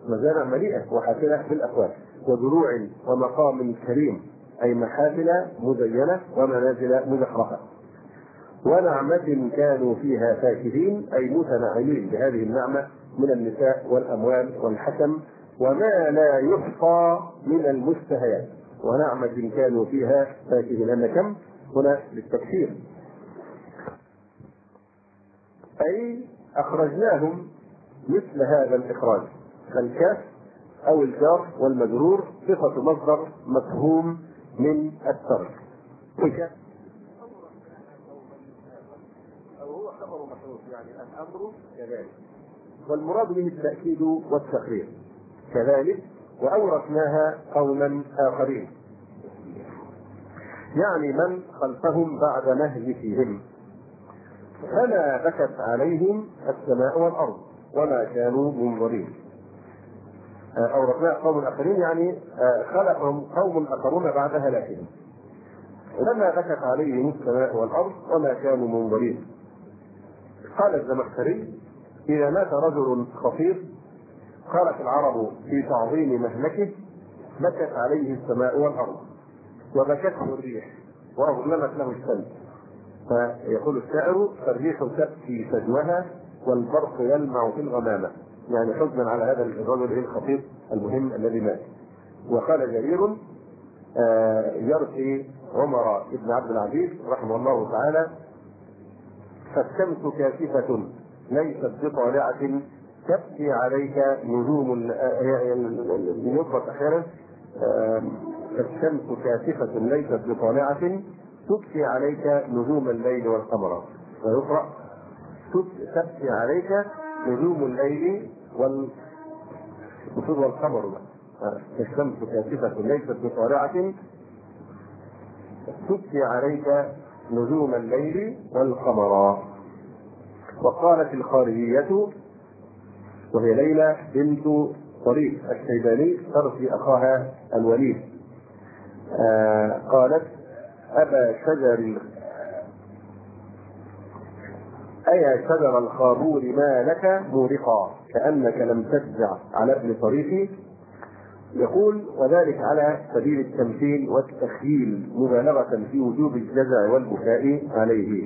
مزارع مليئة وحافلة بالأكواب، ودروع ومقام كريم، أي محافل مزينة ومنازل مزخرفة. ونعمة كانوا فيها فاكهين، أي متنعمين بهذه النعمة من النساء والأموال والحكم وما لا يحصى من المشتهيات. ونعمة كانوا فيها فاكهين، أن كم هنا للتكثير، أي أخرجناهم مثل هذا الإخراج. الكاف أو الجار والمجرور صفة مصدر مفهوم من الترك، أو هو خبر محذوف، يعني الأمر كذلك، والمراد به التأكيد والتقرير كذلك. وأورثناها قوما آخرين، يعني من خلفهم بعد مهلكهم، فما بكت عليهم السماء والأرض وما كانوا منظرين. أورثناها قوم آخرين، يعني خلقهم قوم آخرون بعد هلاكهم، فما بكت عليهم السماء والأرض وما كانوا منظرين. قال الزمخشري: إذا مات رجل خطير قالت العرب في تعظيم مهلكه: بكت عليه السماء والأرض وبكته الريح وأظلمت له الشمس. فيقول الشاعر: فالريح تبكي فجوها والبرق يلمع في الغمامة، يعني حزنا على هذا الرجل الخطير المهم الذي مات. وقال جرير يرثي عمر بن عبد العزيز رحمه الله تعالى: فالشمس كاشفة ليست بطالعة تبكي عليك نجوم، يضبط احيانا الشمس كاشفة ليست بطالعة تبكي عليك نجوم الليل والقمر، ويقرأ تبكي عليك نجوم الليل والقمر. الشمس كاشفة ليست بطالعة تبكي عليك نجوم الليل والقمر. وقالت الخارجية وهي ليلى بنت طريف الشيباني ترثي أخاها الوليد، قالت: أيا شجر الخابور ما لك مورقا كأنك لم تجزع على ابن طريفي. يقول: وذلك على سبيل التمثيل والتخييل مبالغة في وجوب الجزع والبكاء عليه.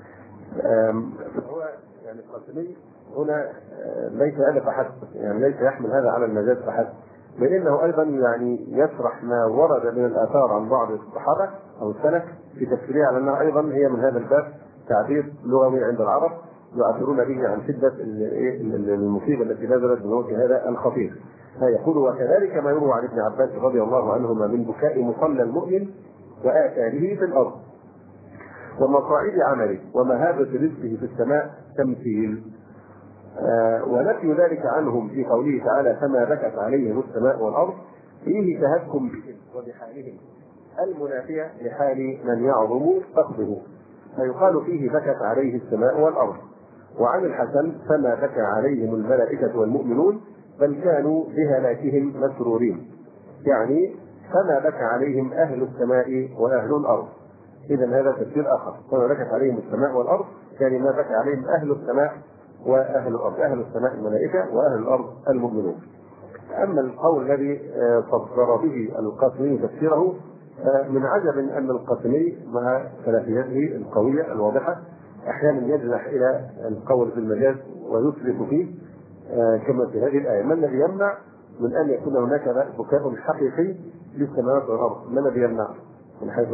هو يعني القاسمي هنا ليس هذا فحسب، يعني ليس يحمل هذا على المجاز فحسب، بل انه ايضا يعني يشرح ما ورد من الاثار عن بعض الصحابه او السلف في تفسيرها على انها ايضا هي من هذا الباب تعبير لغوي عند العرب يعبرون به عن شده المصيبه التي نزلت بموت هذا الخطير. فيقول: وكذلك ما يروى عن ابن عباس رضي الله عنهما من بكاء مصلى المؤمن وآثاره في الارض ومصاعد عمله ومهابة رزقه في السماء تمثيل. ونفي ذلك عنهم في قوله تعالى: فما بكت عليهم السماء والأرض فيه تهكم بهم وبحالهم المنافية لحال من يعظم فقده، فيقال فيه بكت عليه السماء والأرض. وعن الحسن: فما بكى عليهم الملائكة والمؤمنون بل كانوا بهلاكهم مسرورين، يعني فما بكى عليهم أهل السماء وأهل الأرض. إذا هذا تفسير آخر: فما بكت عليهم السماء والأرض يعني ما بكى عليهم أهل السماء وأهل الأرض، أهل السماء الملائكة وأهل الأرض المؤمنون. أما القول الذي صدر به القاسمي تفسيره، من عجب أن القاسمي مع سلفيته القوية الواضحة أحيانا يجنح إلى القول في المجاز ويسرف فيه كما في هذه الآية. ما الذي يمنع من أن يكون هناك بكاء حقيقي للسماوات والأرض؟ ما الذي يمنع من حيث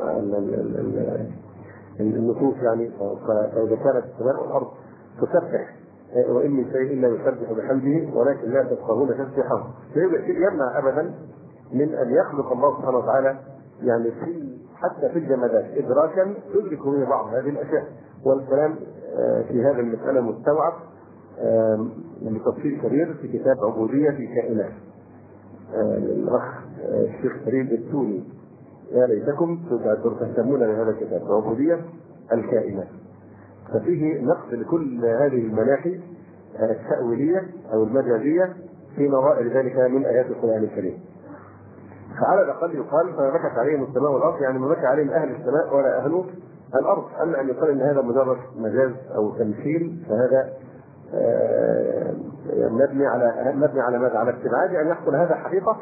النصوص؟ يعني فإذا كانت السماء والأرض تسبح وإن من شيء إلا يسبح بحمده ولكن لا تفقهون تسبحه، لا يوجد شيء يمنع أبدا من أن يخلق الله سبحانه وتعالى يعني حتى في الجمادات إدراكا تدرك به بعض هذه الأشياء. والكلام في هذه المسألة مستوعب بتفصيل كبير في كتاب عبودية الكائنات للأخ الشيخ فريد التوني. يا ليتكم تهتمون بهذا الكتاب عبودية الكائنات، ففيه نقد لكل هذه المناحي التأويلية أو المجازية في نظائر ذلك من آيات القرآن الكريم. فعلى الأقل يقال: فما بكت عليهم السماء والأرض يعني ما بكى عليهم أهل السماء ولا أهل الأرض. أما أن يقال أن هذا مجرد مجاز أو تمثيل فهذا مبني على ماذا؟ على استبعاد ان يحصل هذا حقيقه.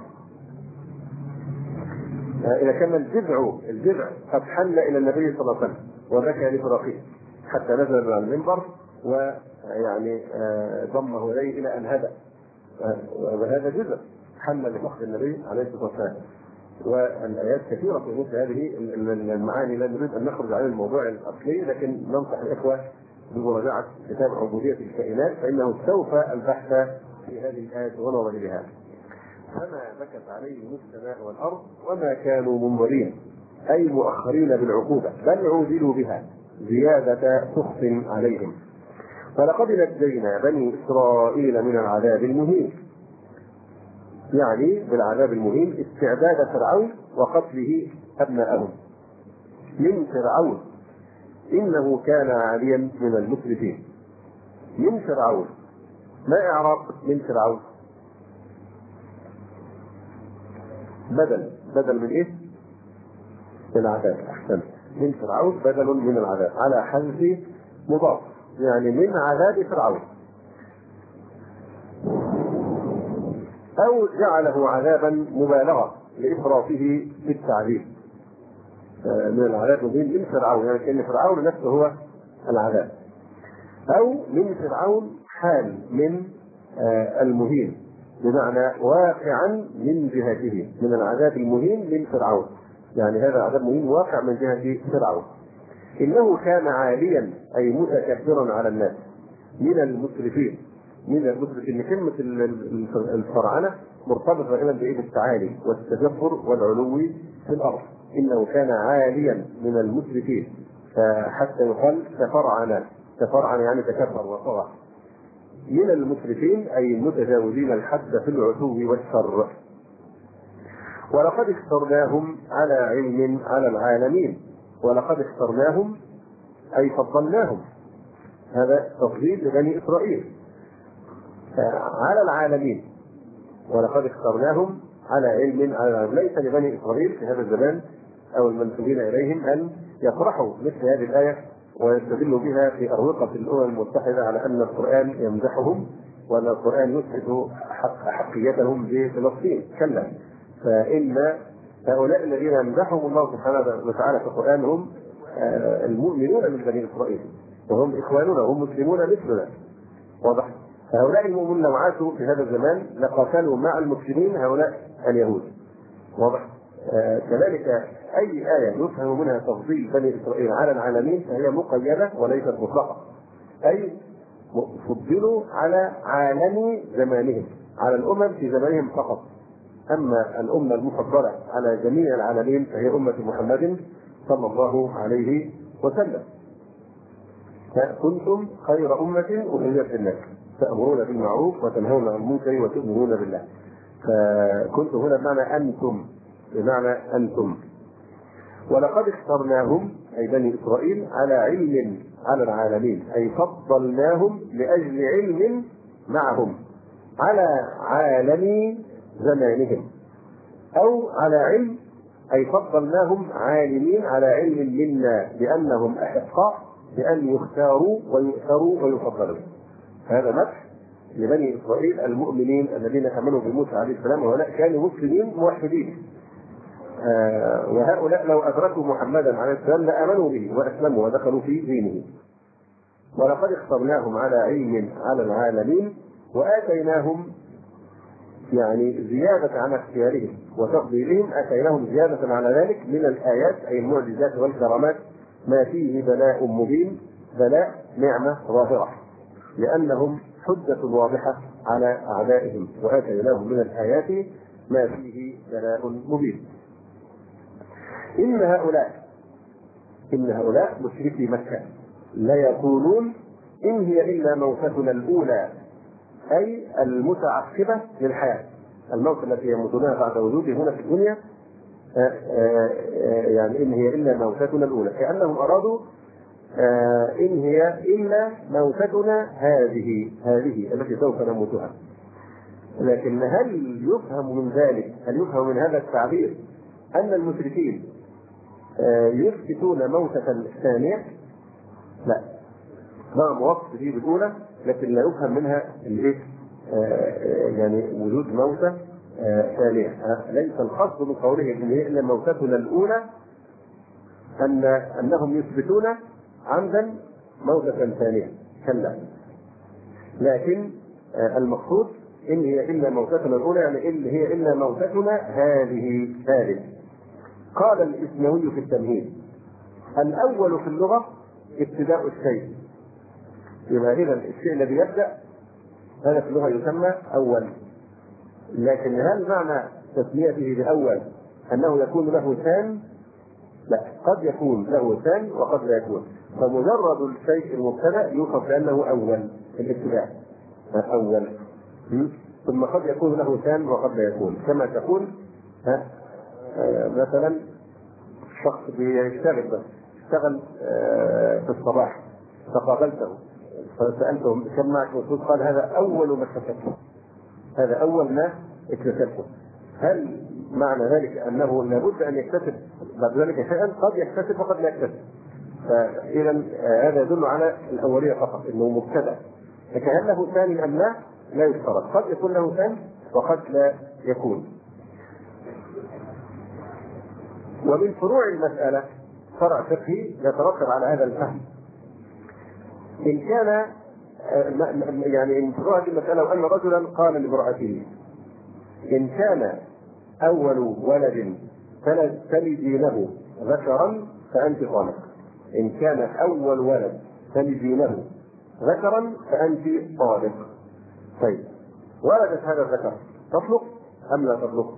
اذا كان الجذع قد حل الى النبي صلى الله عليه وسلم وبكى لفراقه حتى نزل من المنبر ويعني ضمه اليه الى ان هدأ، وهذا جذع حل لفقد النبي عليه الصلاه والسلام. والايات كثيره في مثل هذه المعاني. لا نريد ان نخرج عن الموضوع الاصلي، لكن ننصح الاخوه بمراجعه كتاب عبوديه الكائنات، فانه استوفى البحث في هذه الايات ونظر بها. فما بكت عليهم السماء والارض وما كانوا منظرين، اي مؤخرين بالعقوبه، بل عوذلوا بها زياده سخط عليهم. ولقد نجينا بني اسرائيل من العذاب المهين، يعني بالعذاب المهين استعداد فرعون وقتله ابنائهم من فرعون، انه كان عاليا من المسرفين. من فرعون، ما اعراب من فرعون؟ بدل من ايه؟ العذاب. احسن، من فرعون بدل من العذاب على حذف مضاف، يعني من عذاب فرعون، او جعله عذابا مبالغه لافراطه في التعذيب. من العذاب من فرعون، يعني كان فرعون نفسه هو العذاب، او من فرعون حال من المهين، بمعنى واقعا من جهته، من العذاب المهين من فرعون، يعني هذا عذاب مهين واقع من جهة فرعون. إنه كان عاليا أي متكبرا على الناس من المسرفين. كلمة الفرعنة مرتبطة غالبا بإيه؟ التعالي والتجبر والعلو في الأرض. إنه كان عاليا من المسرفين، حتى يقال تفرعن يعني تكبر وطغى. من المسرفين أي المتجاوزين الحد في العتو والشر. ولقد اخترناهم على علم على العالمين. ولقد اخترناهم أي فضلناهم، هذا تفضيل لبني إسرائيل على العالمين. ولقد اخترناهم على علم على العالمين. ليس لبني إسرائيل في هذا الزمان أو المنسوبين إليهم أن يفرحوا مثل هذه الآية ويستدلوا بها في أروقة الأمم المتحدة على أن القرآن يمدحهم وأن القرآن يثبت حقيتهم بفلسطين. كلا، فإن هؤلاء الذين يمدحهم الله سبحانه وتعالى في القرآن هم المؤمنون من بني إسرائيل، وهم إخواننا وهم مسلمون مثلنا. واضح؟ فهؤلاء المؤمنون لو عاشوا في هذا الزمان لقاتلوا مع المسلمين هؤلاء اليهود. واضح؟ كذلك أي آية يفهم منها تفضيل بني إسرائيل على العالمين فهي مقيدة وليست مطلقة، أي فضلوا على عالم زمانهم، على الأمم في زمانهم فقط. أما الأمة المفضلة على جميع العالمين فهي أمة محمد صلى الله عليه وسلم. كنتم خير أمة أخرجت للناس تأمرون بالمعروف وتنهون عن المنكر وتؤمنون بالله. فكنتم هنا بمعنى أنتم. ولقد اخترناهم أي بني إسرائيل على علم على العالمين، أي فضلناهم لأجل علم معهم على عالم زمانهم، أو على علم أي فضلناهم عالمين على علم منا بأنهم أحقاء بأن يختاروا ويؤثروا ويفضلوا. هذا مدح لبني إسرائيل المؤمنين الذين آمنوا بموسى عليه السلام، وهؤلاء كانوا مسلمين موحدين. وهؤلاء لو أدركوا محمدا عليه السلام لآمنوا به وأسلموا ودخلوا في دينه. ولقد اخترناهم على علم على العالمين وآتيناهم يعني زيادة عن اختيارهم وتفضيلهم، آتيناهم زيادة على ذلك من الآيات أي المعجزات والكرامات ما فيه بلاء مبين، بلاء نعمة ظاهرة، لأنهم حجة واضحة على أعدائهم. وآتيناهم من الآيات ما فيه بلاء مبين. إن هؤلاء مشركي مكة لا يقولون إن هي إلا موتتنا الأولى، أي المتعقبة للحياة، الموت التي يموتونها بعد وجوده هنا في الدنيا. يعني إن هي إلا موتتنا الأولى، كأنهم أرادوا إن هي إلا موتتنا هذه التي سوف نموتها. لكن هل يفهم من ذلك، هل يفهم من هذا التعبير أن المشركين يثبتون موتة ثانية؟ لا، ما وصف فيه بالأولى لكن لا يفهم منها الايه؟ يعني وجود موتة ثانية. ليس القصد من قولهم ان هي الا موتتنا الاولى انهم يثبتون عمدا موتة ثانية، كلا. لكن المقصود ان هي الا موتتنا الاولى، يعني ان هي الا موتتنا هذه. قال الإسماوي في التمهيد: الاول في اللغة ابتداء الشيء. يبقى اذا الشيء الذي يبدأ هذا في اللغة يسمى اول. لكن هل معنى تسميته باول انه يكون له ثان؟ لا، قد يكون له ثان وقد لا يكون. فمجرد الشيء المبتدأ يوصف بأنه أول في الابتداء أول. ثم قد يكون له ثان وقد لا يكون، كما تقول مثلا شخص بيشتغل بس اشتغل في الصباح فقابلته فسألته كم معك مفروض؟ قال هذا أول ما اكتسبته، هذا أول ما اكتسبته. هل معنى ذلك أنه لابد أن يكتسب بعد ذلك شيئا؟ قد يكتسب وقد لا يكتسب. فإذا هذا يدل على الأولية فقط أنه مبتدأ. لكن هل له ثاني أم لا؟ لا يشترط، قد يكون له ثاني وقد لا يكون. ومن فروع المسألة فرع فقهي يترتب على هذا الفهم. إن كان يعني من فروع هذه المسألة أن رجلا قال لامرأته: إن كان أول ولد تلدي له ذكرا فأنت طالق. إن كان أول ولد تلدي له ذكرا فأنت طالق. طيب، ولدت هذا الذكر تطلق أم لا تطلق؟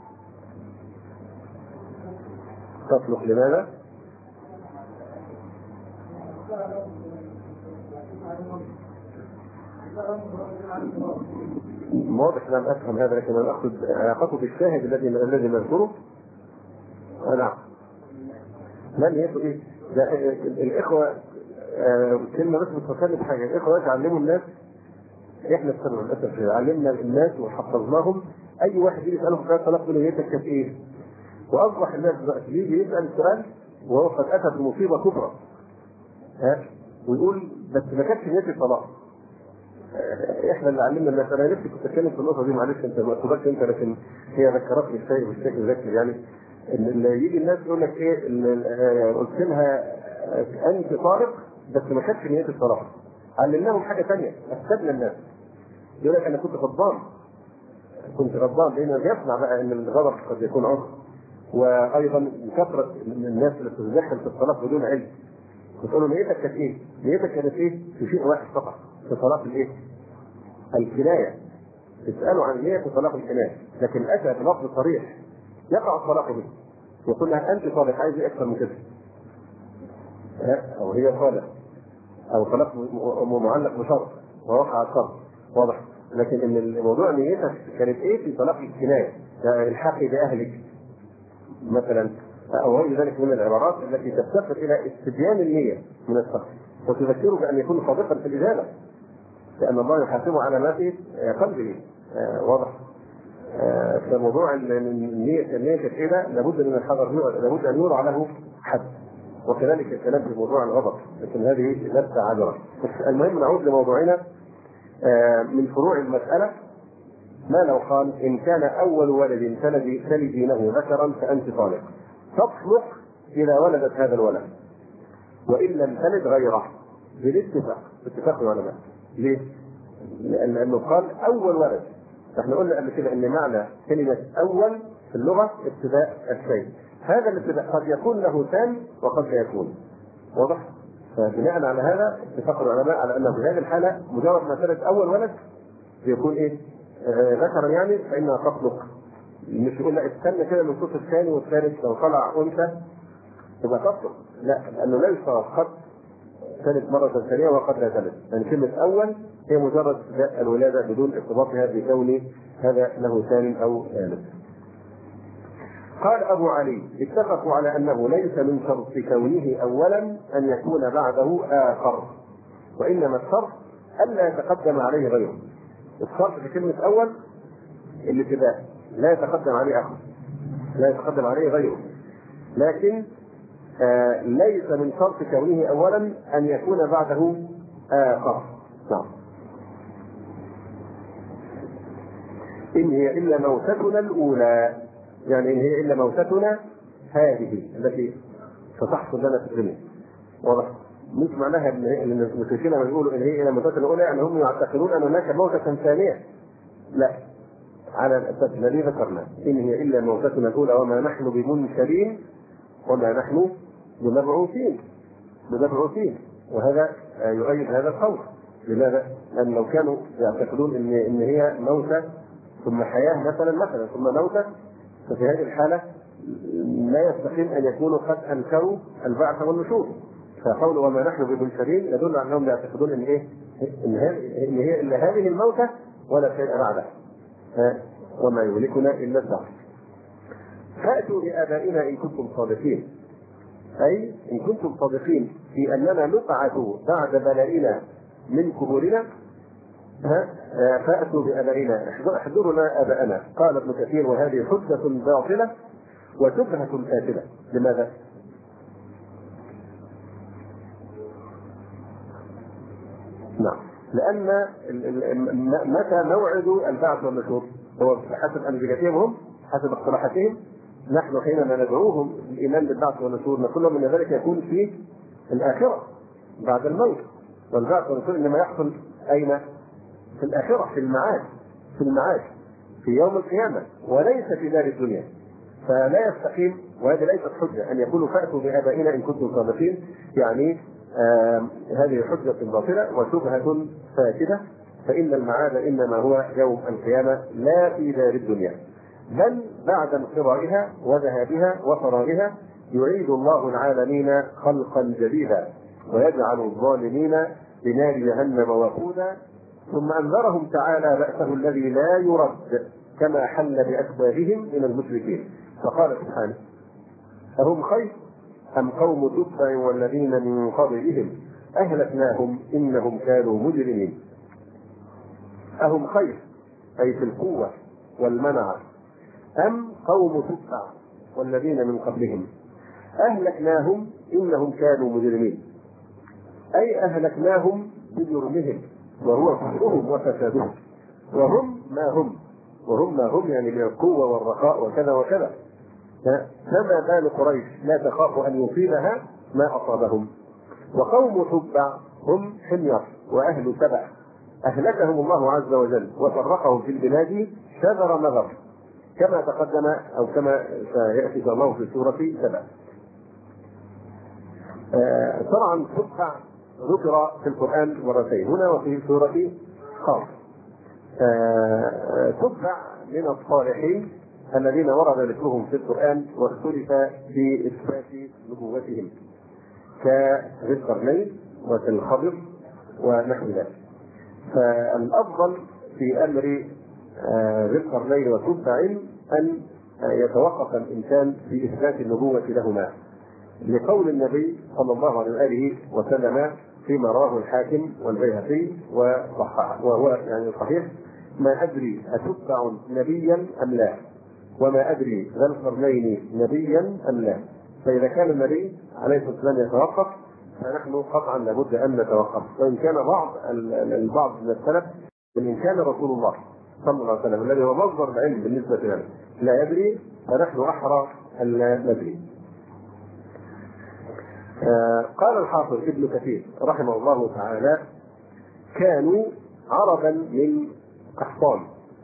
تطلق. لماذا؟ واضح لم أفهم هذا، لكن أنا أقصد علاقته بالشاهد الذي نذكره. نعم. لن يكون إيه؟ الإخوة كلمة بس بتفكرني بحاجة. الإخوة يعلموا الناس، إحنا السبب للأسف علمنا الناس وحفظناهم. أي واحد يجي يسألهم كيف طلقت نيتك كانت إيه؟ وأصبح الناس دلوقتي يجي يسأل السؤال وهو قد أتى بمصيبة كبرى، ويقول بس ما كانتش نيتي طلاق. احنا اللي علمنا الناس. انا نفسي كنت اتكلم في النقطه دي، معلش انت ما تقولش انت، لكن هي ذكرتني الشيء بالشكل ذكي. يعني ان يجي الناس يقول لك ايه، قلت لها انت طارق بس ما كانتش نيتي الطلاق. علمناهم حاجه ثانيه، افسدنا الناس. يقول لك انا كنت غضبان لان يسمع بقى ان الغضب قد يكون عذر. وايضا كثره الناس اللي بتتدخل في الطلاق بدون علم. بتقول له نيتك كانت ايه؟ نيتك كانت ايه؟ في شيء واحد فقط، في طلاق الايه؟ الكنايه. تساله عن نيه طلاق الكنايه، لكن اتى بلفظ صريح يقع الطلاق به. يقول لها انت طالق، عايز ايه اكثر من كده؟ او هي طالق، او طلاق معلق بشرط ووقع الشرط، واضح. لكن ان الموضوع نيتك كانت ايه في طلاق الكنايه؟ الحقي باهلك مثلا، او غير ذلك من العبارات التي تفتقر الى استبيان النيه من الشخص وتذكره بان يكون صادقا في الاجابه، لان الله يحاسبه على ما في قلبه. واضح. فموضوع النيه كانت ايه ده لابد من الحذر، لابد ان يوضع له حد. وكذلك الكلام في موضوع الغضب، لكن هذه لست عذرا. المهم نعود لموضوعنا. من فروع المساله ما لو قال ان كان اول ولد تلدي له ذكرا فانت طالق، تطلق اذا ولدت هذا الولد وان لم تلد غيره باتفاق العلماء. ليه؟ لانه قال اول ولد. احنا قلنا قبل كده ان معنى كلمه اول في اللغه ابتداء الشيء. هذا الابتداء قد يكون له ثان وقد لا يكون. واضح؟ فبناء على هذا اتفق العلماء على انه في هذه الحاله مجرد ما تلد اول ولد يكون ايه؟ ذكرا يعني، فانها تطلق. مش يقول لا استنى كده من الصوت الثاني والثالث لو طلع انثى يبقى تطلق. لا، لانه لا يشترط قد تلد مرة ثانية وقد لا تلد. يعني كلمة أول هي مجرد ابتداء الولادة بدون ارتباطها بكون هذا له ثان أو ثالث. قال أبو علي: اتفقوا على أنه ليس من شرط كونه أولا أن يكون بعده آخر، وإنما الشرط ألا يتقدم عليه غيره. الشرط في كلمة أول الابتداء، لا يتقدم عليه آخر، لا يتقدم عليه غيره. لكن ليس من شرط كونه اولا ان يكون بعده اخر. نعم. إن هي إلا موتتنا الأولى، يعني إن هي إلا موتتنا هذه التي ستحصل لنا في الدنيا. واضح؟ مش معناها ان المشركين لما يقولوا ان هي الى الموتة الاولى يعني هم يعتقدون ان هناك موتة ثانية. لا، على الاساس الذي ذكرنا، ان هي الا موتتنا الاولى وما نحن بمنشرين وما نحن بمبعوثين. وهذا يؤيد هذا القول. لماذا؟ لان لو كانوا يعتقدون ان هي موتة ثم حياة مثلا ثم موتة، ففي هذه الحالة لا يستقيم ان يكونوا قد انكروا البعث والنشور. فقول وما نحن بمنشرين يدل على انهم يعتقدون ان ايه؟ ان هي الا هذه الموتة ولا شيء بعدها. وما يهلكنا الا الدهر. فاتوا بآبائنا ان كنتم صادقين، اي ان كنتم صادقين في اننا نبعث بعد بلائنا من قبورنا. فاتوا بآبائنا، احضروا لنا آباءنا. قال ابن كثير وهذه حجة باطلة وشبهة فاسدة. لماذا؟ نعم، لأن متى موعد البعث والنشور؟ هو حسب أنبيائهم، حسب اقتراحاتهم. نحن حينما ندعوهم الإيمان بالبعث والنشور نقول لهم أن ذلك يكون في الآخرة بعد الموت، والبعث والنشور إنما يحصل أين؟ في الآخرة، في المعاد في يوم القيامة، وليس في دار الدنيا. فلا يستقيم، وهذه ليست حجة أن يقولوا فأتوا بآبائنا إن كنتم صادقين، يعني هذه حجة باطلة وشبهة فاسدة. فإن المعاد إنما هو يوم القيامة لا في دار الدنيا، بل بعد انقضائها وذهابها وفراغها يعيد الله العالمين خلقا جديدا ويجعل الظالمين بنار جهنم وقودا. ثم أنذرهم تعالى بأسه الذي لا يرد كما حل بأسبابهم من المشركين. فقال سبحانه أهم خير أم قوم تبع والذين من قبلهم أهلكناهم إنهم كانوا مجرمين. أهم خير أي في القوة والمنع، أم قوم تبع والذين من قبلهم أهلكناهم إنهم كانوا مجرمين، أي أهلكناهم بجرمهم وهو كفرهم وفسادهم، وهم ما هم يعني من القوة والرخاء وكذا وكذا. فما بال قريش لا تخاف أن يصيبها ما أصابهم. وقوم تبع هم حمير وأهل سبع أهلكهم الله عز وجل وفرقهم في البلاد شذر مذر، كما تقدم أو كما سيأتي الله في سورة سبع. طبعا تبع ذكر في القرآن مرتين، هنا وفي سورة قاف. تبع من الصالحين الذين ورد ذكرهم في القرآن واختلف في إثبات نبوتهم كذي القرنين وكالخضر ونحو ذلك. فالأفضل في أمر ذي القرنين وتبع أن يتوقف الإنسان في إثبات النبوة لهما، لقول النبي صلى الله عليه وآله وسلم فيما رواه الحاكم والبيهقي وصححه، وهو يعني صحيح: ما أدري أتبع نبيا أم لا، وما أدري ذا القرنين نبيا أم لا. فإذا كان النبي عليه الصلاة والسلام يتوقف فنحن قطعا لابد أن نتوقف، وإن كان البعض من السلف إن كان رسول الله صلى الله عليه وسلم الذي هو مصدر العلم بالنسبة لنا لا يدري فنحن أحرى أن لا ندري. قال الحافظ ابن كثير رحمه الله تعالى: كانوا عربا من قحطان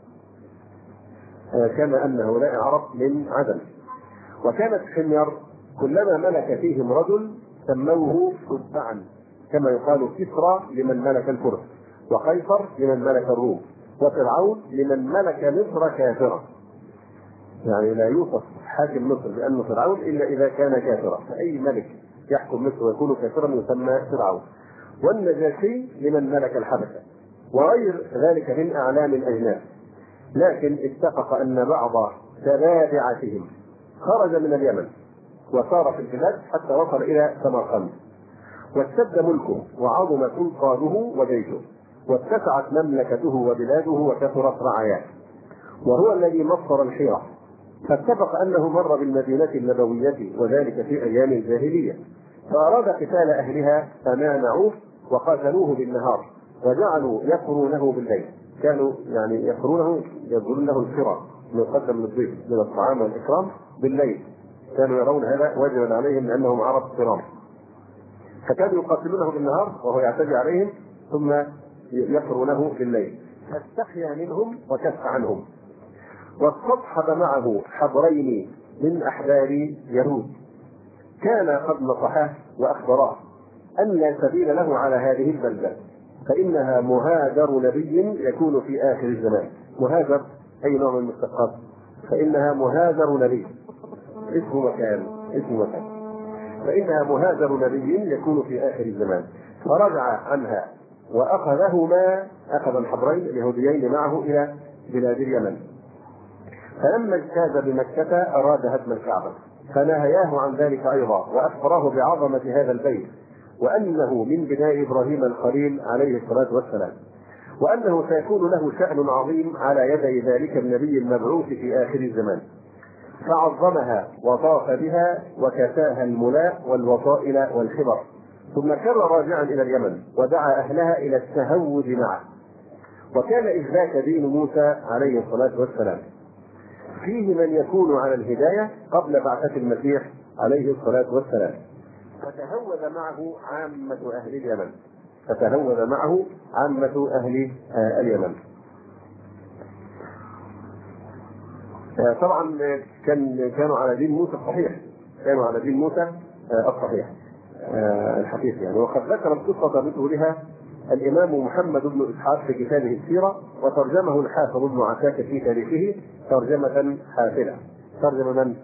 كما أن هؤلاء عرب من عدن، وكانت حمير كلما ملك فيهم رجل سموه تبعا، كما يقال كسرى لمن ملك الفرس، وقيصر لمن ملك الروم، وفرعون لمن ملك مصر كافرا. يعني لا يوصف حاكم مصر بأنه فرعون إلا إذا كان كافرا، فأي ملك يحكم مصر ويكون كافرا يسمى فرعون. والنجاشي لمن ملك الحبشة، وغير ذلك من أعلام الأجناس. لكن اتفق أن بعض تبادعتهم خرج من اليمن وصار في البلاد حتى وصل إلى سمرقند، واشتد ملكه وعظم سلطانه وجيشه، واتسعت مملكته وبلاده وكثرت رعاياه، وهو الذي مصر الحيرة. فاتفق أنه مر بالمدينة النبوية وذلك في أيام الجاهلية، فأراد قتال أهلها فمانعوه وقاتلوه بالنهار وجعلوا يقرونه بالليل، كانوا يعني يقولون له الفرا ما يقدم للضيف من الطعام والإكرام بالليل، كانوا يرون هذا واجبا عليهم لأنهم عرب كرام، فكانوا يقاتلونه بالنهار وهو يعتدي عليهم ثم يقرونه بالليل، فاستحيا منهم وكف عنهم. واستصحب معه حبرين من أحبار يهود كان قد نصحاه وأخبراه أن لا سبيل له على هذه البلدة، فإنها مهاجر نبي يكون في آخر الزمان. مهاجر أي نوع من المشتقات؟ فإنها مهاجر نبي، اسم مكان، فإنها مهاجر نبي يكون في آخر الزمان. فرجع عنها وأخذهما، أخذ الحبرين اليهوديين معه إلى بلاد اليمن. فلما اجتاز بمكة أراد هدم الكعبة، فنهياه عن ذلك أيضا، وأخبره بعظمة هذا البيت وأنه من بناء إبراهيم الخليل عليه الصلاة والسلام، وأنه سيكون له شأن عظيم على يدي ذلك النبي المبعوث في آخر الزمان. فعظمها وطاف بها وكساها الملاء والوصائل والخبر، ثم كان راجعا إلى اليمن ودعا أهلها إلى التهود معه. وكان إذ ذاك دين موسى عليه الصلاة والسلام، فيه من يكون على الهداية قبل بعثة المسيح عليه الصلاة والسلام. فتهود معه عامة أهل اليمن، اليمن. طبعا كانوا على دين موسى الصحيح، الحقيقي يعني. وقد ذكر القصة بطولها الإمام محمد بن إسحاق في كتابه السيرة، وترجمه الحافظ ابن عساكر في تاريخه ترجمة حافلة. ترجمة من؟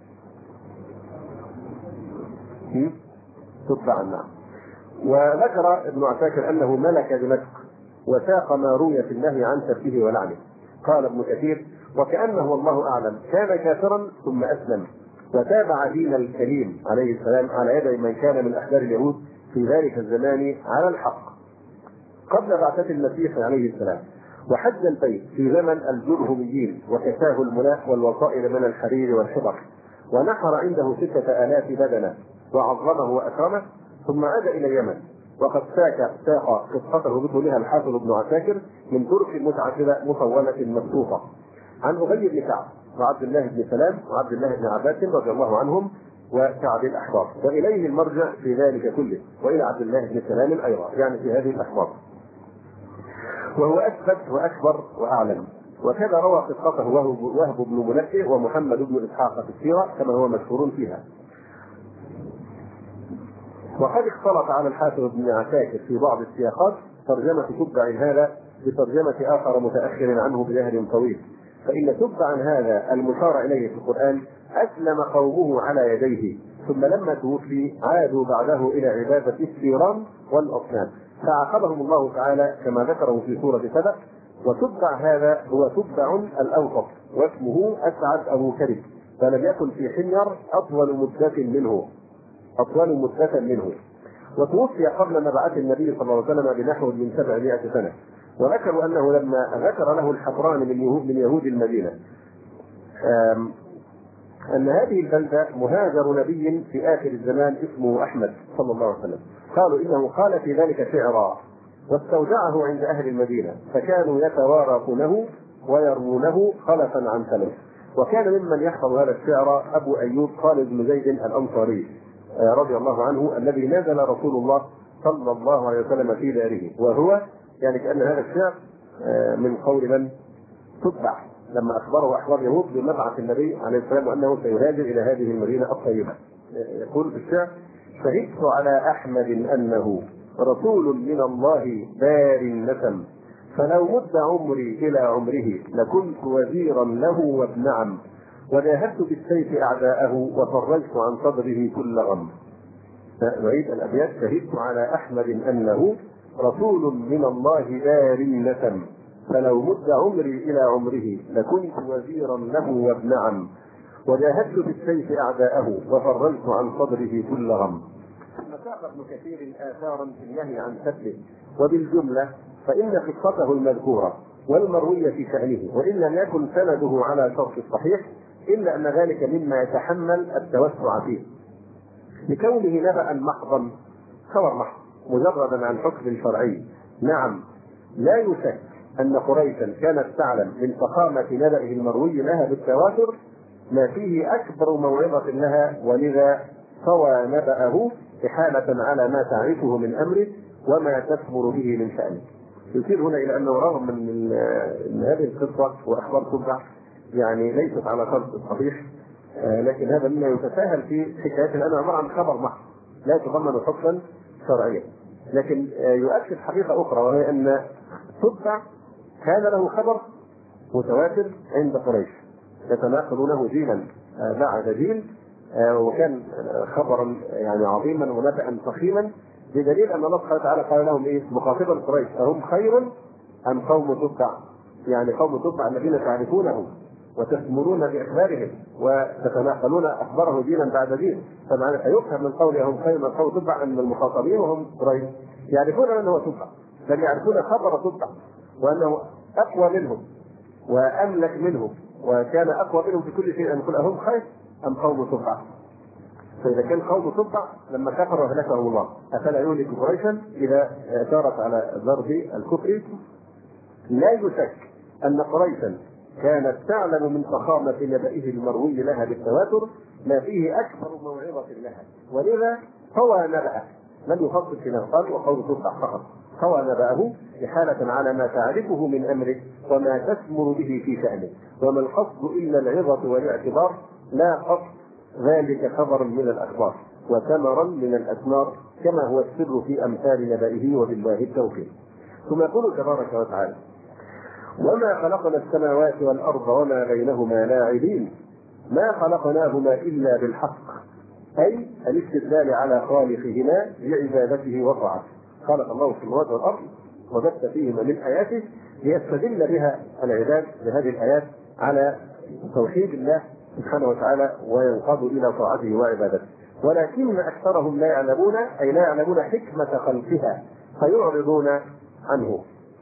تتبع النعم. وذكر ابن عساكر أنه ملك دمشق وساق ما روي في النهي عن سبه ولعنه. قال ابن كثير: وكأنه والله أعلم كان كافرا ثم أسلم وتابع دين الكريم عليه السلام على يد من كان من أحبار اليهود في ذلك الزمان على الحق قبل بعثة المسيح عليه السلام، وحج البيت في زمن الجرهميين وكساه الملاء والوصائل من الحرير والحبر، ونحر عنده 6000 بدنة وعظمه وأكرمه، ثم عاد إلى اليمن. وقد ساق قصته بطولها الحافظ ابن عساكر من طرق متعددة مطولة مبسوطة عن أبي بن كعب وعبد الله بن سلام وعبد الله بن عباس رضي الله عنهم وكعب الأحبار، وإليه المرجع في ذلك كله، وإلى عبد الله بن سلام أيضا، يعني في هذه الأحبار، وهو أثبت وأكبر وأعلم. وكذا روى قصته وهب بن منبه ومحمد بن إسحاق في السيرة كما هو مشهور فيها. وقد اختلط على الحافظ ابن عساكر في بعض السياقات ترجمة تبع هذا بترجمة آخر متأخر عنه بجهل طويل، فإن تبعا هذا المشار إليه في القرآن أسلم قومه على يديه، ثم لما توفي عادوا بعده إلى عبادة الثيران والأصنام، فعاقبهم الله تعالى كما ذكره في سورة سبأ. وتبع هذا هو تبع الأوسط واسمه أسعد أبو كرب، فلم يكن في حمير أطول مدة منه، وتوفي قبل مبعث النبي صلى الله عليه وسلم بنحو من 700 سنة. وذكروا أنه لما ذكر له الحبران من يهود المدينة أن هذه البلدة مهاجر نبي في آخر الزمان اسمه أحمد صلى الله عليه وسلم، قالوا إنه قال في ذلك شعرا واستودعه عند أهل المدينة، فكانوا يتوارثونه ويرمونه خلفا عن سلف. وكان ممن يحفظ هذا الشعر أبو أيوب خالد بن زيد الأنصاري رضي الله عنه، الذي نزل رسول الله صلى الله عليه وسلم في داره، وهو يعني كأن هذا الشعر من قول من تتبع لما أخبره أحبار يهود بمبعث النبي عليه السلام وأنه سيهاجر إلى هذه المدينة الطيبة. يقول في الشعر: شهدت على أحمد أنه رسول من الله بار النسم، فلو مد عمري إلى عمره لكنت وزيرا له وابن عم، وجاهدت بالسيف أعداءه وفرجت عن صدره كل غم. نعيد الأبيات: شهدت على أحمد أنه رسول من الله بار النسم، فلو مد عمري إلى عمره لكنت وزيرا له وابن عم، وجاهدت بالسيف أعداءه وفرجت عن صدره كل غم. ساق ابن كثير آثارا في النهي عن سبه، وبالجملة فإن قصته المذكورة والمروية في شأنه وإن لم يكن سنده على شرط الصحيح إلا أن ذلك مما يتحمل التوسع فيه، لكونه نبأ محضا، خبر محض مجردا عن حكم شرعي. نعم، لا يشك أن قريشا كانت تعلم من فخامة نبأه المروي لها بالتواتر ما فيه أكبر موعظة لها، ولذا طوى نبأه إحالة على ما تعرفه من أمره وما تثمر به من شأنه. يشير هنا إلى أنه رغم من هذه القصة وأخبار تبع يعني ليست على شرط الصحيح، لكن هذا مما يتساهل في حكايات الأمر عبارة عن خبر محض لا يتضمن حكما شرعيا، لكن يؤكد حقيقة أخرى، وهي أن تبع كان له خبر متواتر عند قريش يتناقلونه جيلا بعد جيل، وكان خبرا يعني عظيما ونبأ فخيما، بدليل ان الله سبحانه وتعالى قال لهم ايه مخاطبا قريش: اهم خير ام قوم تبع؟ يعني قوم تبع الذين تعرفونه وتثمرون باخبارهم وتتناقلون اخباره جيلا بعد جيل، فمعنى فيفهم من قول اهم خير من قوم تبع ان المخاطبين وهم قريش يعرفون انه تبع، بل يعرفون خبر تبع وانه اقوى منهم واملك منهم وكان اقوى منهم في كل شيء، ان يقول اهم خير ام قوم تبع. فإذا كان قوم تبع لما كفر وهلكه الله، أفلا يهلك قريشا إذا سارت على ضرب الكفر؟ لا يشك أن قريشا كانت تعلم من فخامة نبئه المروي لها بالتواتر ما فيه أكبر موعظة لها، ولذا طوى نبأه، لم يفصل في قال وقول تبع فقط، طوى نبأه إحالة على ما تعرفه من أمره وما تثمر به في شأنه، وما القصد إلا العظة والاعتبار، لا قصد ذلك خبر من الأخبار وثمرا من الأثمار، كما هو السر في أمثال نبئه وبالله التوفيق. ثم يقول تبارك وتعالى: وما خلقنا السماوات والأرض وما بينهما لاعبين ما خلقناهما إلا بالحق، أي الاستدلال على خالقهما بعبادته وطاعته. خلق الله السماوات والأرض وبث فيهما من آياته ليستدل بها العباد بهذه الآيات على توحيد الله سبحانه وتعالى وينقادوا إلى طاعته وعبادته، ولكن أكثرهم لا يعلمون، أي لا يعلمون حكمة خلقها فيعرضون عنه.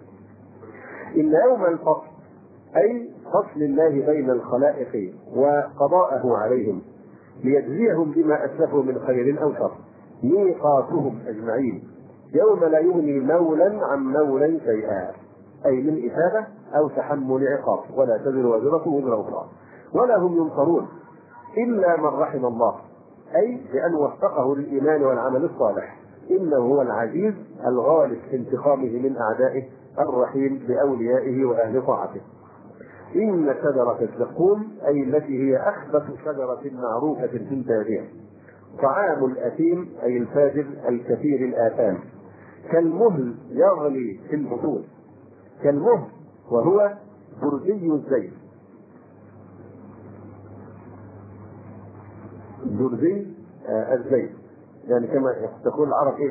إن يوم الفصل أي فصل الله بين الخلائق وقضاءه عليهم ليجزيهم بما أسلفوا من خير أو شر ميقاتهم أجمعين يوم لا يغني مولا عن مولا شيئا، أي من إثابة أو تحمل عقاب، ولا تزر وازرة وزر أخرى، ولا هم ينصرون إلا من رحم الله، أي بأن وفقه للإيمان والعمل الصالح، إنه هو العزيز الغالب في انتقامه من أعدائه الرحيم بأوليائه وأهل طاعته. إن شجرة الزقوم أي التي هي أخبث شجرة معروفة في التاريخ، طعام الأثيم أي الفاجر الكثير الآثام، كالمهل يغلي في البطون، كالمهل وهو برزي الزيت، برزي الزيت، يعني كما تقول العرب ايه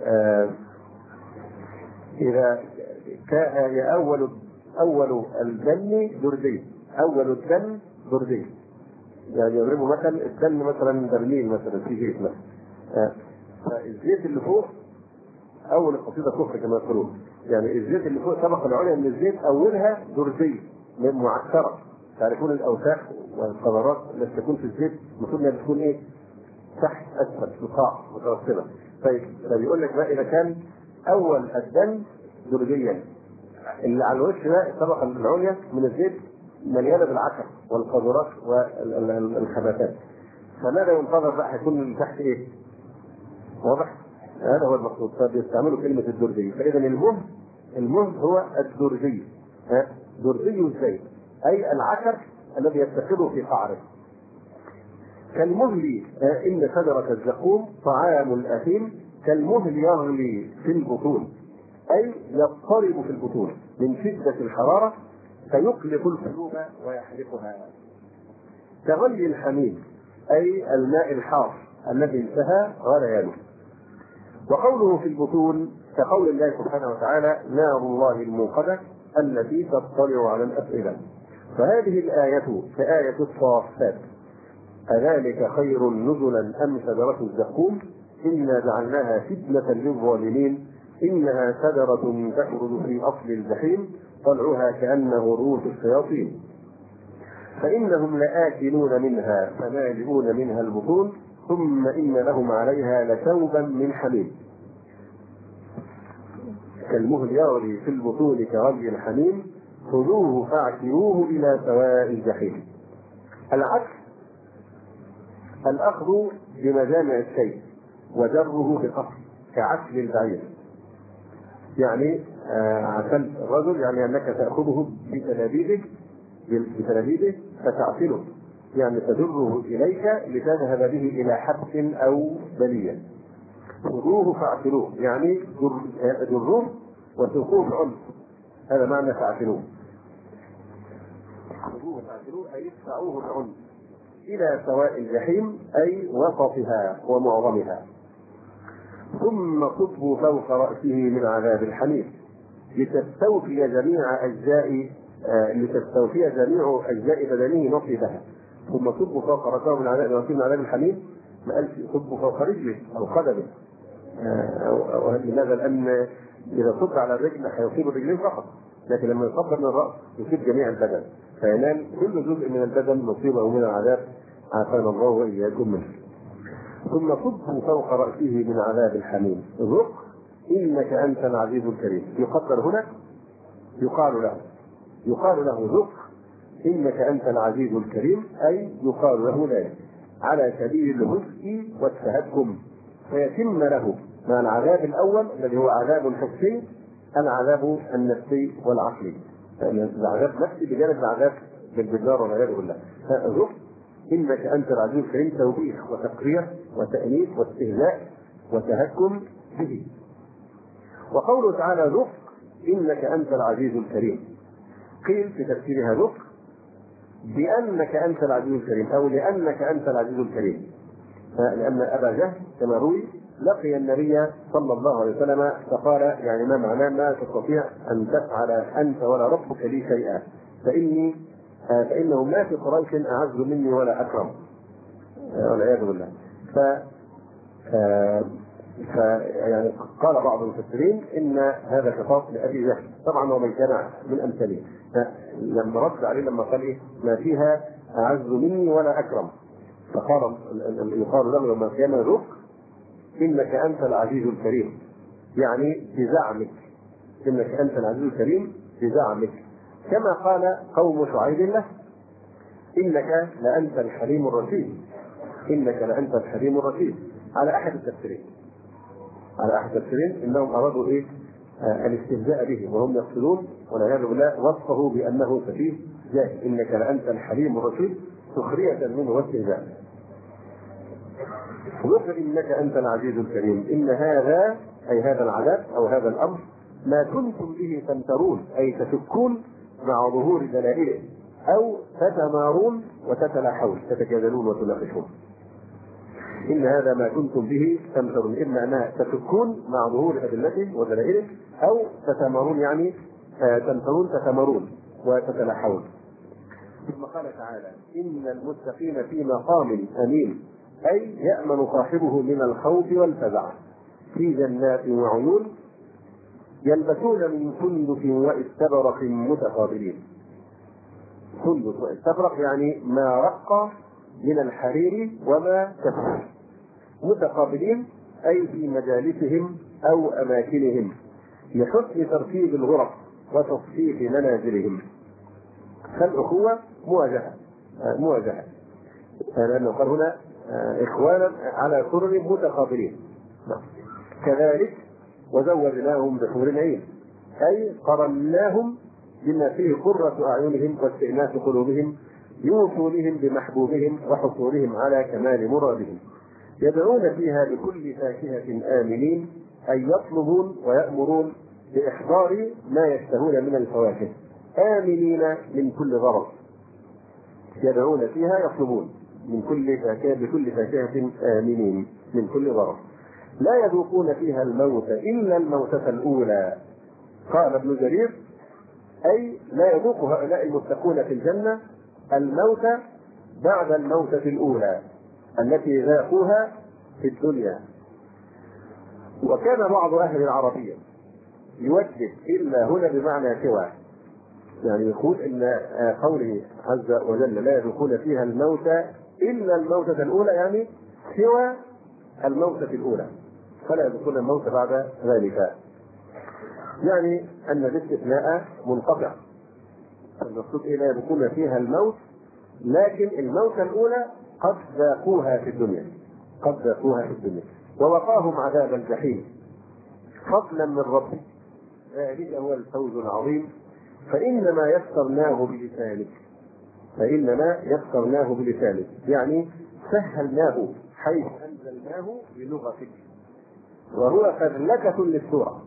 اذا كان اول الدم برزي، اول الدم برزي، يعني يضربوا مثلا الدم مثلا برميل مثلا في زيت مثلا، فالزيت اللي فوق اول القصيده كفر كما يقولون، يعني الزيت اللي فوق الطبقه العليا من الزيت اولها برزي معكره، تعرفون الاوساخ والقذرات التي تكون في الزيت المفروض انها تكون ايه؟ تحت اسفل في القاع متوسطه. طيب فبيقول لك بقى اذا كان اول الدم درجيا اللي على الوش ده الطبقه العليا من الزيت مليانه بالعشر والقذرات والخبثات، فماذا ينتظر بقى هيكون اللي تحت ايه؟ واضح؟ هذا هو المقصود، فبيستعملوا كلمه الدرجي. فاذا المهم هو الدرجي، درجي الزيت اي العشر الذي يتخذه في قعره. كالمهل إن شجرة الزقوم طعام الأثيم كالمهل يغلي في البطون، أي يضطرب في البطون من شدة الحرارة فيقلق القلوب ويحرقها. كغلي الحميم أي الماء الحار الذي انتهى غليانه. وقوله في البطون كقول الله سبحانه وتعالى: نار الله الموقدة التي تطلع على الأفئدة. فهذه الآية كآية الصافات: أذلك خير نزلا أم شجرة الزقوم إنا جعلناها فتنة للظالمين إنها شجرة تخرج في أصل الجحيم طلعها كأنه رؤوس الشياطين فإنهم لآكلون منها فمالئون منها البطون ثم إن لهم عليها لشوبا من حميم. كالمهل يغلي في البطون كغلي الحميم خذوه فاعتروه إلى سواء الجحيم. العكس الأخذ بمجامع الشيء وجره بقصر كعسل البعير، يعني عسل الرجل يعني أنك تأخذه بتلابيبه فتعسله، يعني تجره إليك لتذهب به إلى حبس أو بلية. خذوه فاعتلوه يعني جروه وسوقوه بعنف، هذا معنى فاعتلوه. خذوه فاعتلوه أي ادفعوه بعنف إلى سواء الجحيم أي وسطها ومعظمها. ثم صبوا فوق رأسه من عذاب الحميم لتستوفي جميع أجزاء بدنه نصيبها. ثم صبوا فوق رأسه من عذاب الحميم، ما قالش صبوا فوق رجله أو قدمه، لماذا؟ لأن إذا صب على الرجل هيصيب الرجلين فقط، لكن لما يصب من الرأس يصيب جميع البدن، فينال كل جزء من البدن نصيبه من العذاب، عافانا الله وإياكم منه. ثم صبوا فوق رأسه من عذاب الحميم ذق إنك أنت العزيز الكريم. يقدر هنا يقال له ذق إنك أنت العزيز الكريم، أي يقال له ذلك على سبيل الهزء والتهكم، فيتم له مع العذاب الأول الذي هو عذاب حسي العذاب النفسي والعقلي، العذاب النفسي بجانب العذاب بالبجار والعياذ بالله. ذق إنك أنت العزيز الكريم توبيخ وتقرير وتأنيث واستهزاء وتهكم به. وقوله تعالى ذق إنك أنت العزيز الكريم، قيل في تفسيرها ذق بأنك أنت العزيز الكريم أو لأنك أنت العزيز الكريم، لأن أبا جهل كما روي لقي النبي صلى الله عليه وسلم فقال يعني ما معناه ما تستطيع أن تفعل أنت ولا ربك لي شيئا فإنه ما في قريش أعز مني ولا أكرم والعياذ بالله. يعني قال بعض المفسرين إن هذا خطاب لأبي جهل طبعا ومن كان من أمثاله، لما رد عليه لما قال إيه ما فيها أعز مني ولا أكرم، فقال يقال له لما كان ذق إنك أنت العزيز الكريم، يعني بزعمك إنك أنت العزيز الكريم بزعمك، كما قال قوم شعيب له إنك لأنت الحليم الرشيد، إنك لأنت الحليم الرشيد، على أحد التفسيرين إنهم أرادوا إيه الاستهزاء به وهم يقصدون والعياذ بالله وصفه بأنه سفيه جاهل، إنك لأنت الحليم الرشيد سخرية منه واستهزاء. وذكر إنك أنت العزيز الكريم إن هذا أي هذا العذاب أو هذا الأمر ما كنتم به تمترون أي تشكون مع ظهور دلائله أو تتمارون وتتلاحون تتجادلون وتناقشون. إن هذا ما كنتم به تمترون، إما أنها تشكون مع ظهور أدلته ودلائله أو تتمارون يعني تمترون تتمارون وتتلاحون. ثم قال تعالى إن المتقين في مقام أمين أي يأمن صاحبه من الخوف والفزع في جنات وعيون يلبسون من سندس واستبرق متقابلين. سندس واستبرق يعني ما رق من الحرير وما كفر، متقابلين أي في مجالسهم أو أماكنهم لحسن ترتيب الغرف وتصفيف منازلهم. فالأخوة مواجهة لأنه قال هنا إخوانا على سرر متقابلين. كذلك وزوجناهم بحور عين أي قرناهم بما فيه قرة أعينهم واستئناس قلوبهم يوصونهم بمحبوبهم وحصولهم على كمال مرادهم. يدعون فيها بكل فاكهة آمنين أي يطلبون ويأمرون بإحضار ما يشتهون من الفواكه آمنين من كل ضرر. يدعون فيها يطلبون من كل فاكهة بكل فاكهة آمنين من كل ضرر. لا يذوقون فيها الموت إلا الموتة الأولى. قال ابن جرير أي لا يذوق هؤلاء المتقون في الجنة الموت بعد الموتة الأولى التي ذاقوها في الدنيا. وكان بعض أهل العربية يوجد إلا هنا بمعنى سوى، يعني يقول إن قوله عز وجل لا يذوقون فيها الموت إلا الموتة الأولى يعني سوى الموتة الأولى، فلا يذوقون الموت بعد ذلك. يعني أن الاستثناء منقطع. المقصود إيه؟ لا يذوقون فيها الموت، لكن الموتة الأولى قد ذاقوها في الدنيا، قد ذاقوها في الدنيا، ووقاهم عذاب الجحيم فضلا من ربك، ذلك هو الفوز العظيم. فإنما يسرناه بلسانك، فإنما يسرناه بلسانك، يعني سهلناه حيث أنزلناه بلغتك. وهو فذلكة للسورة،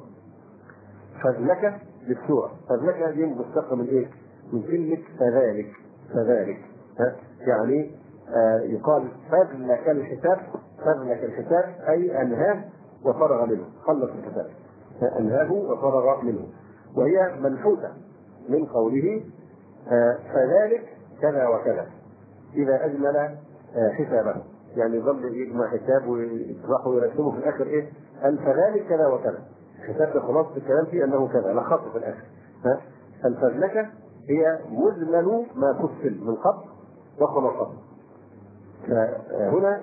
فذلكة للسورة، فذلكة دي مشتقة من إيه؟ من كلمة فذلك، فذلك يعني يقال فذلك الحساب، فذلك الحساب أي أنهاه وفرغ منه، خلص الحساب، أنهاه وفرغ منه. وهي منحوتة من قوله فذلك كذا وكذا إذا أجمل حسابه، يعني ظل يجمع حساب ويطرحه ويرسمه في الآخر إيه؟ أن فذلك كذا وكذا، حساب خلاص الكلام فيه أنه كذا، لا خط في الآخر. الفذلكة هي مجمل ما فصل من خط وخلاصته. فهنا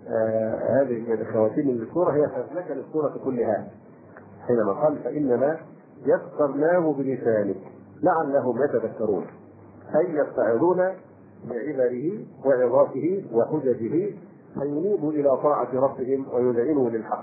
هذه الخواتيم للسورة هي فذلكة للسورة كلها، حينما قال فإنما يسرناه بلسانك لعلهم يتذكرون، أي يستعظون بعبره وعظاته وحججه فينيبوا إلى طاعة ربهم ويذعنوا للحق.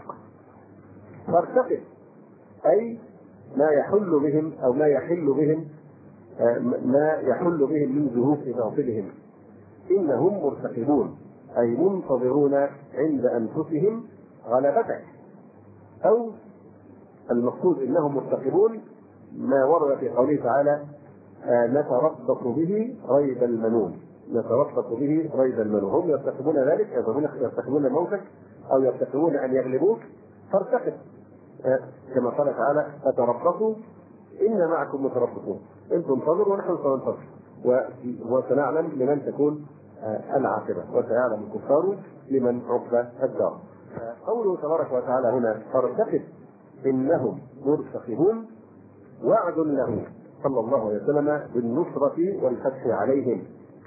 فارتقب أي ما يحل بهم أو ما يحل بهم، ما يحل بهم من ذنوب باطلهم. إنهم مرتقبون أي منتظرون عند أنفسهم غلبتك، أو المقصود إنهم مرتقبون ما ورد في قوله تعالى نتربص به ريب المنون، نتربص به ريب المنون. هم يرتقبون ذلك، يرتقبون موتك أو يرتقبون أن يغلبوك، فارتقب كما قال تعالى فتربصوا إن معكم متربصون، أنتم انتظروا ونحن سننتظر وسنعلم لمن تكون العاقبة، وسيعلم الكفار لمن عقبى الدار. قوله تبارك وتعالى هنا فارتقب إنهم مرتقبون وعد له صلى الله عليه وسلم بالنصرة والفتح عليهم،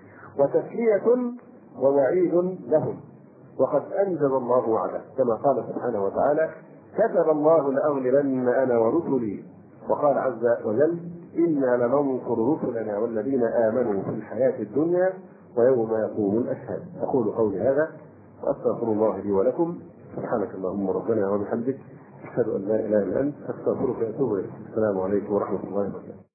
وتسلية ووعيد لهم، وقد أنجز الله وعده كما قال سبحانه وتعالى كتب الله لأغلبن أنا ورسلي، وقال عز وجل إنا لننصر رسلنا والذين آمنوا في الحياة الدنيا ويوم يقوم الأشهاد. أقول قولي هذا وأستغفر الله لي ولكم، سبحانك اللهم ربنا وبحمدك أشهد أن لا إله إلا أنت أستغفرك وأتوب إليك. السلام عليكم ورحمة الله وبركاته.